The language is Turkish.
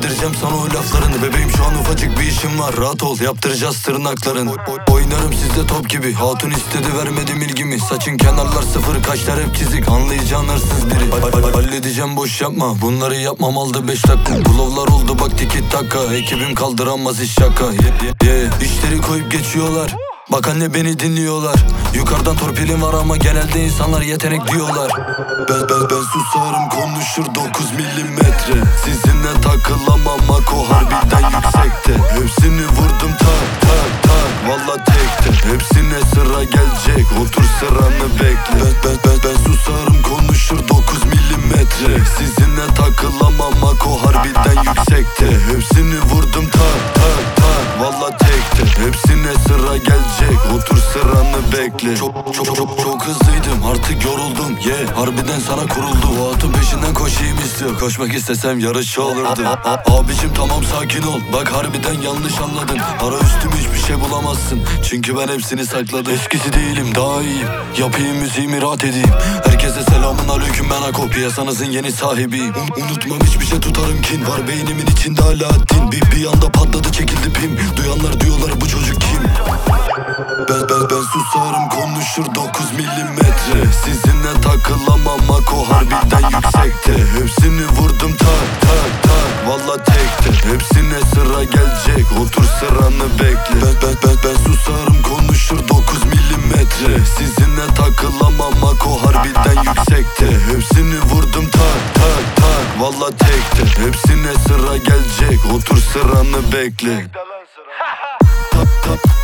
yedireceğim sana o laflarını. Bebeğim şu an ufacık bir işim var, rahat ol, yaptıracağız tırnaklarını. Oynarım sizde top gibi, hatun istedi vermedim ilgimi. Saçın kenarlar sıfır, kaşlar hep çizik, anlayacağın hırsız biri. Halledeceğim, boş yapma, bunları yapmam aldı 5 dakika. Bulovlar oldu bak tiki taka, ekibim kaldıramaz iş şaka. İşleri koyup geçiyorlar, bak anne beni dinliyorlar. Yukarıdan torpilim var ama genelde insanlar yetenek diyorlar. Ben susarım, konuşur 9 milimetre. Sizinle takılamam, Mako harbiden yüksekte. Hepsini vurdum tak tak tak, valla tekte. Hepsine sıra gelecek, otur sıranı bekle. Ben susarım, konuşur 9 milimetre. Sizinle takılamam, Mako harbiden yüksekte. Hepsini vurdum tak tak tak, valla tekte. Hepsine sıra gelecek, otur sıranı bekle. Çok hızlıydım, artık yoruldum. Harbiden sana kuruldu. O atın peşinden koşayım istiyor. Koşmak istesem yarışçı olurdu. Abicim tamam sakin ol, bak harbiden yanlış anladın. Ara üstüm hiçbir şey bulamazsın, çünkü ben hepsini sakladım. Eskisi değilim, daha iyiyim, yapayım müziğimi rahat edeyim. Herkese selamun aleyküm, ben Ako, piyasanızın yeni sahibiyim. Unutmam hiçbir şey, tutarım kin. Var beynimin içinde Alaaddin. Bir anda patladı, çekildi pim. Duyanlar diyorlar bu çocuk kim? Ben susarım, konuşur 9 milimetre. Sizinle takılamam, Mako harbiden yüksekte. Hepsini vurdum tak tak tak, valla tekte. Hepsine sıra gelecek, otur sıranı bekle. Ben susarım, konuşur 9 milimetre. Sizinle takılamam, Mako harbiden yüksekte. Hepsini vurdum tak tak tak, valla tekte. Hepsine sıra gelecek, otur sıranı bekle.